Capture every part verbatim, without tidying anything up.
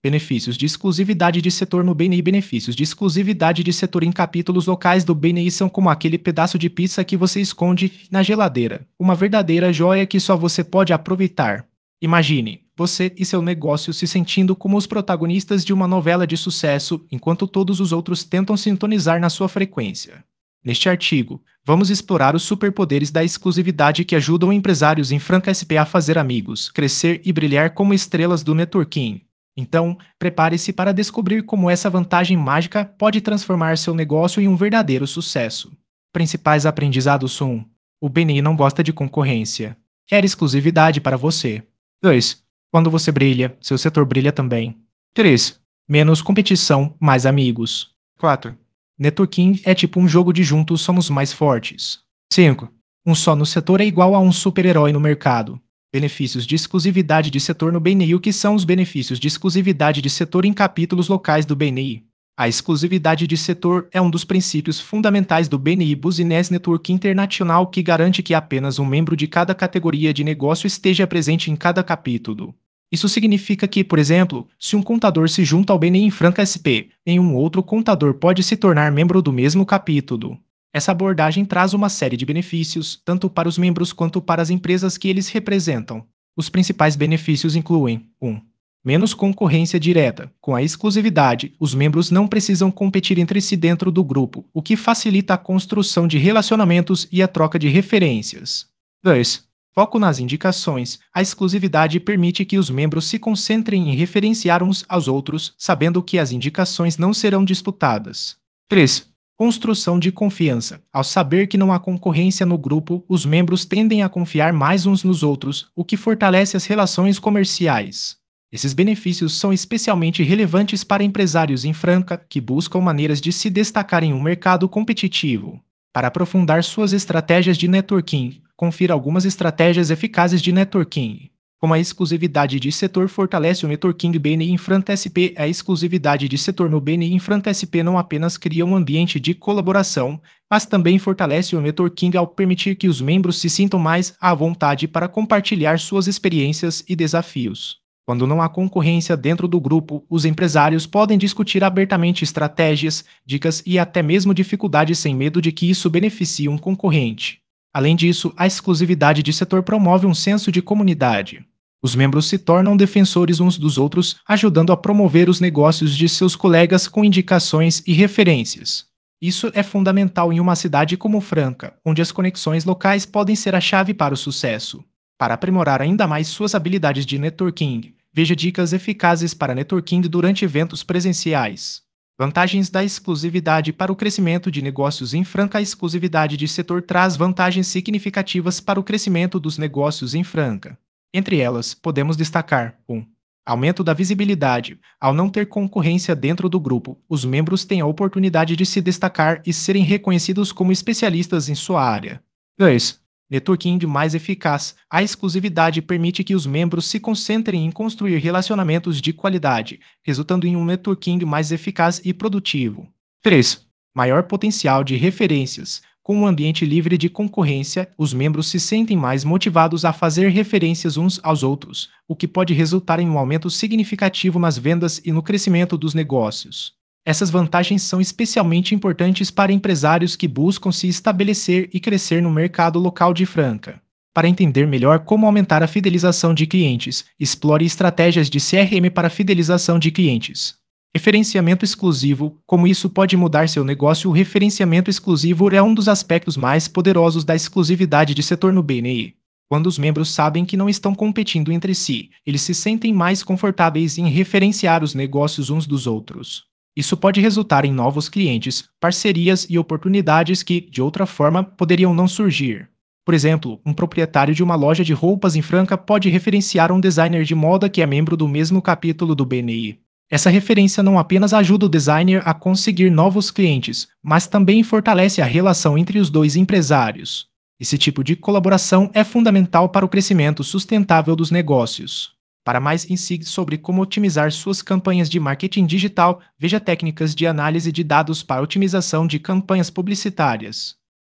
Benefícios de exclusividade de setor no B N I. Benefícios de exclusividade de setor em capítulos locais do B N I são como aquele pedaço de pizza que você esconde na geladeira, uma verdadeira joia que só você pode aproveitar. Imagine, você e seu negócio se sentindo como os protagonistas de uma novela de sucesso, enquanto todos os outros tentam sintonizar na sua frequência. Neste artigo, vamos explorar os superpoderes da exclusividade que ajudam empresários em Franca S P a fazer amigos, crescer e brilhar como estrelas do networking. Então, prepare-se para descobrir como essa vantagem mágica pode transformar seu negócio em um verdadeiro sucesso. Principais aprendizados um. O B N I não gosta de concorrência. Quer exclusividade para você. dois. Quando você brilha, seu setor brilha também. três. Menos competição, mais amigos. quatro. Networking é tipo um jogo de juntos somos mais fortes. cinco. Um só no setor é igual a um super-herói no mercado. Benefícios de exclusividade de setor no B N I. O que são os benefícios de exclusividade de setor em capítulos locais do B N I? A exclusividade de setor é um dos princípios fundamentais do B N I Business Network Internacional que garante que apenas um membro de cada categoria de negócio esteja presente em cada capítulo. Isso significa que, por exemplo, se um contador se junta ao B N I em Franca S P, nenhum outro contador pode se tornar membro do mesmo capítulo. Essa abordagem traz uma série de benefícios, tanto para os membros quanto para as empresas que eles representam. Os principais benefícios incluem: um. Menos concorrência direta. Com a exclusividade, os membros não precisam competir entre si dentro do grupo, o que facilita a construção de relacionamentos e a troca de referências. dois. Foco nas indicações. A exclusividade permite que os membros se concentrem em referenciar uns aos outros, sabendo que as indicações não serão disputadas. três. Construção de confiança. Ao saber que não há concorrência no grupo, os membros tendem a confiar mais uns nos outros, o que fortalece as relações comerciais. Esses benefícios são especialmente relevantes para empresários em Franca que buscam maneiras de se destacar em um mercado competitivo. Para aprofundar suas estratégias de networking, confira algumas estratégias eficazes de networking. Como a exclusividade de setor fortalece o networking B N I em Franca S P, a exclusividade de setor no B N I em Franca S P não apenas cria um ambiente de colaboração, mas também fortalece o networking ao permitir que os membros se sintam mais à vontade para compartilhar suas experiências e desafios. Quando não há concorrência dentro do grupo, os empresários podem discutir abertamente estratégias, dicas e até mesmo dificuldades sem medo de que isso beneficie um concorrente. Além disso, a exclusividade de setor promove um senso de comunidade. Os membros se tornam defensores uns dos outros, ajudando a promover os negócios de seus colegas com indicações e referências. Isso é fundamental em uma cidade como Franca, onde as conexões locais podem ser a chave para o sucesso. Para aprimorar ainda mais suas habilidades de networking, veja dicas eficazes para networking durante eventos presenciais. Vantagens da exclusividade para o crescimento de negócios em Franca. A exclusividade de setor traz vantagens significativas para o crescimento dos negócios em Franca. Entre elas, podemos destacar: um. Aumento da visibilidade. Ao não ter concorrência dentro do grupo, os membros têm a oportunidade de se destacar e serem reconhecidos como especialistas em sua área. dois. Networking mais eficaz. A exclusividade permite que os membros se concentrem em construir relacionamentos de qualidade, resultando em um networking mais eficaz e produtivo. três. Maior potencial de referências. Com um ambiente livre de concorrência, os membros se sentem mais motivados a fazer referências uns aos outros, o que pode resultar em um aumento significativo nas vendas e no crescimento dos negócios. Essas vantagens são especialmente importantes para empresários que buscam se estabelecer e crescer no mercado local de Franca. Para entender melhor como aumentar a fidelização de clientes, explore estratégias de C R M para fidelização de clientes. Referenciamento exclusivo. Como isso pode mudar seu negócio? O referenciamento exclusivo é um dos aspectos mais poderosos da exclusividade de setor no B N I. Quando os membros sabem que não estão competindo entre si, eles se sentem mais confortáveis em referenciar os negócios uns dos outros. Isso pode resultar em novos clientes, parcerias e oportunidades que, de outra forma, poderiam não surgir. Por exemplo, um proprietário de uma loja de roupas em Franca pode referenciar um designer de moda que é membro do mesmo capítulo do B N I. Essa referência não apenas ajuda o designer a conseguir novos clientes, mas também fortalece a relação entre os dois empresários. Esse tipo de colaboração é fundamental para o crescimento sustentável dos negócios. Para mais insights sobre como otimizar suas campanhas de marketing digital, veja técnicas de análise de dados para otimização de campanhas publicitárias.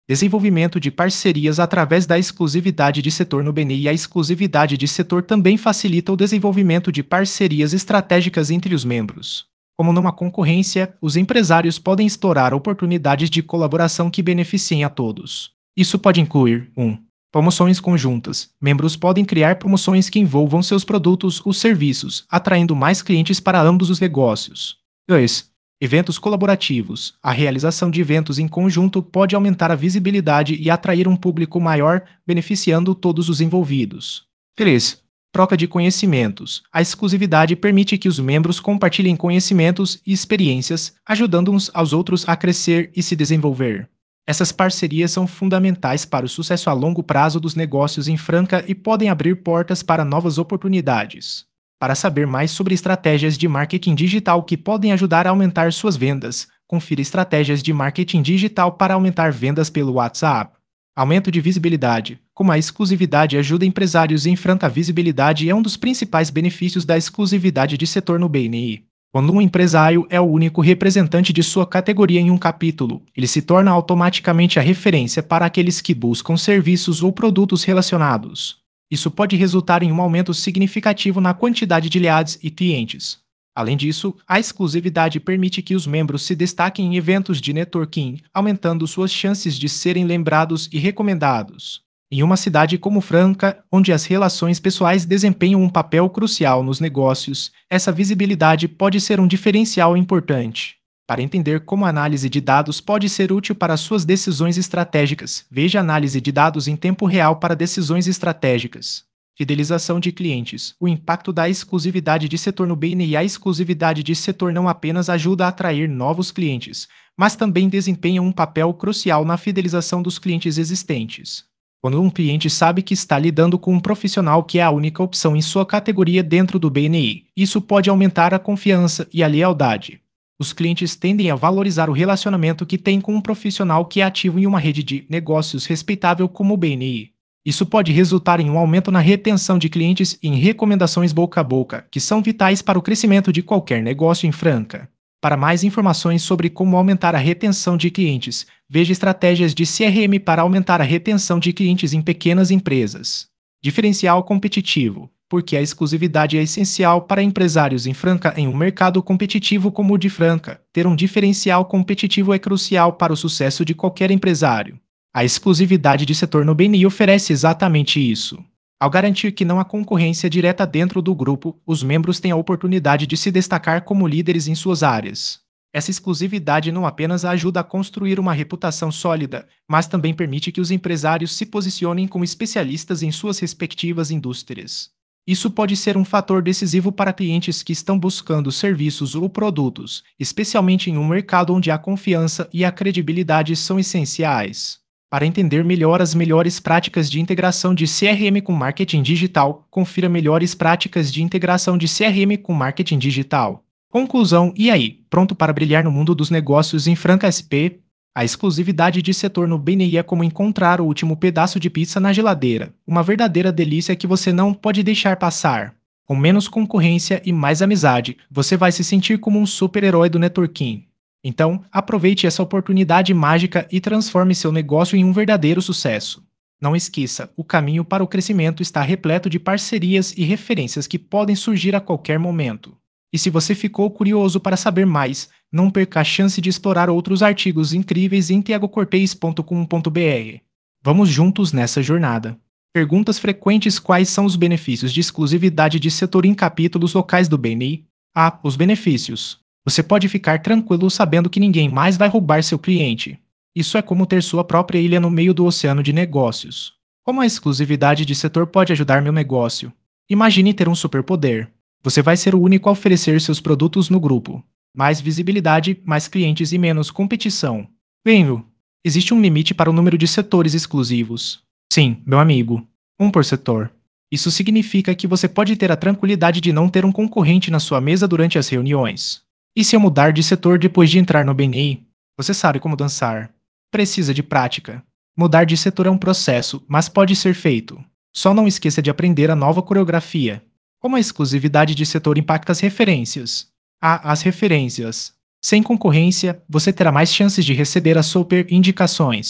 Desenvolvimento de parcerias através da exclusividade de setor no B N I. A exclusividade de setor também facilita o desenvolvimento de parcerias estratégicas entre os membros. Como numa concorrência, os empresários podem explorar oportunidades de colaboração que beneficiem a todos. Isso pode incluir um promoções conjuntas. Membros podem criar promoções que envolvam seus produtos ou serviços, atraindo mais clientes para ambos os negócios. dois Eventos colaborativos. A realização de eventos em conjunto pode aumentar a visibilidade e atrair um público maior, beneficiando todos os envolvidos. três Troca de conhecimentos. A exclusividade permite que os membros compartilhem conhecimentos e experiências, ajudando uns aos outros a crescer e se desenvolver. Essas parcerias são fundamentais para o sucesso a longo prazo dos negócios em Franca e podem abrir portas para novas oportunidades. Para saber mais sobre estratégias de marketing digital que podem ajudar a aumentar suas vendas, confira estratégias de marketing digital para aumentar vendas pelo WhatsApp. Aumento de visibilidade. Como a exclusividade ajuda empresários em Franca, a visibilidade é um dos principais benefícios da exclusividade de setor no B N I. Quando um empresário é o único representante de sua categoria em um capítulo, ele se torna automaticamente a referência para aqueles que buscam serviços ou produtos relacionados. Isso pode resultar em um aumento significativo na quantidade de leads e clientes. Além disso, a exclusividade permite que os membros se destaquem em eventos de networking, aumentando suas chances de serem lembrados e recomendados. Em uma cidade como Franca, onde as relações pessoais desempenham um papel crucial nos negócios, essa visibilidade pode ser um diferencial importante. Para entender como a análise de dados pode ser útil para suas decisões estratégicas, veja análise de dados em tempo real para decisões estratégicas. Fidelização de clientes. O impacto da exclusividade de setor no B N I. A exclusividade de setor não apenas ajuda a atrair novos clientes, mas também desempenha um papel crucial na fidelização dos clientes existentes. Quando um cliente sabe que está lidando com um profissional que é a única opção em sua categoria dentro do B N I, isso pode aumentar a confiança e a lealdade. Os clientes tendem a valorizar o relacionamento que têm com um profissional que é ativo em uma rede de negócios respeitável como o B N I. Isso pode resultar em um aumento na retenção de clientes e em recomendações boca a boca, que são vitais para o crescimento de qualquer negócio em Franca. Para mais informações sobre como aumentar a retenção de clientes, veja estratégias de C R M para aumentar a retenção de clientes em pequenas empresas. Diferencial competitivo. Porque a exclusividade é essencial para empresários em Franca em um mercado competitivo como o de Franca. Ter um diferencial competitivo é crucial para o sucesso de qualquer empresário. A exclusividade de setor no B N I oferece exatamente isso. Ao garantir que não há concorrência direta dentro do grupo, os membros têm a oportunidade de se destacar como líderes em suas áreas. Essa exclusividade não apenas ajuda a construir uma reputação sólida, mas também permite que os empresários se posicionem como especialistas em suas respectivas indústrias. Isso pode ser um fator decisivo para clientes que estão buscando serviços ou produtos, especialmente em um mercado onde a confiança e a credibilidade são essenciais. Para entender melhor as melhores práticas de integração de C R M com marketing digital, confira melhores práticas de integração de C R M com marketing digital. Conclusão: e aí, pronto para brilhar no mundo dos negócios em Franca S P? A exclusividade de setor no B N I é como encontrar o último pedaço de pizza na geladeira, uma verdadeira delícia que você não pode deixar passar. Com menos concorrência e mais amizade, você vai se sentir como um super-herói do networking. Então, aproveite essa oportunidade mágica e transforme seu negócio em um verdadeiro sucesso. Não esqueça, o caminho para o crescimento está repleto de parcerias e referências que podem surgir a qualquer momento. E se você ficou curioso para saber mais, não perca a chance de explorar outros artigos incríveis em tiago cortez ponto com ponto b r. Vamos juntos nessa jornada. Perguntas frequentes: quais são os benefícios de exclusividade de setor em capítulos locais do B N I? Ah, os benefícios. Você pode ficar tranquilo sabendo que ninguém mais vai roubar seu cliente. Isso é como ter sua própria ilha no meio do oceano de negócios. Como a exclusividade de setor pode ajudar meu negócio? Imagine ter um superpoder. Você vai ser o único a oferecer seus produtos no grupo. Mais visibilidade, mais clientes e menos competição. Venho. Existe um limite para o número de setores exclusivos. Sim, meu amigo. Um por setor. Isso significa que você pode ter a tranquilidade de não ter um concorrente na sua mesa durante as reuniões. E se eu mudar de setor depois de entrar no B N I? Você sabe como dançar. Precisa de prática. Mudar de setor é um processo, mas pode ser feito. Só não esqueça de aprender a nova coreografia. Como a exclusividade de setor impacta as referências? Ah, as referências. Sem concorrência, você terá mais chances de receber as super indicações.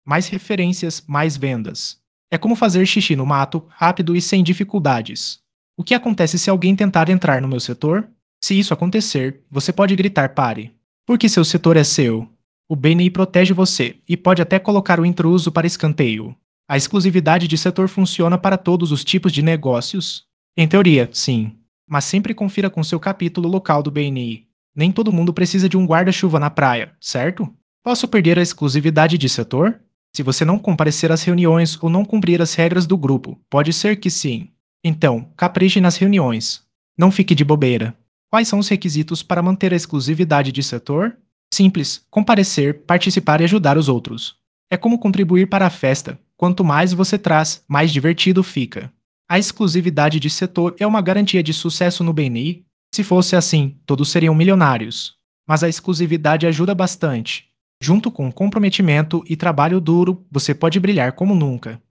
Mais referências, mais vendas. É como fazer xixi no mato, rápido e sem dificuldades. O que acontece se alguém tentar entrar no meu setor? Se isso acontecer, você pode gritar pare. Porque seu setor é seu. O B N I protege você e pode até colocar o intruso para escanteio. A exclusividade de setor funciona para todos os tipos de negócios? Em teoria, sim. Mas sempre confira com seu capítulo local do B N I. Nem todo mundo precisa de um guarda-chuva na praia, certo? Posso perder a exclusividade de setor? Se você não comparecer às reuniões ou não cumprir as regras do grupo, pode ser que sim. Então, capriche nas reuniões. Não fique de bobeira. Quais são os requisitos para manter a exclusividade de setor? Simples: comparecer, participar e ajudar os outros. É como contribuir para a festa. Quanto mais você traz, mais divertido fica. A exclusividade de setor é uma garantia de sucesso no B N I? Se fosse assim, todos seriam milionários. Mas a exclusividade ajuda bastante. Junto com comprometimento e trabalho duro, você pode brilhar como nunca.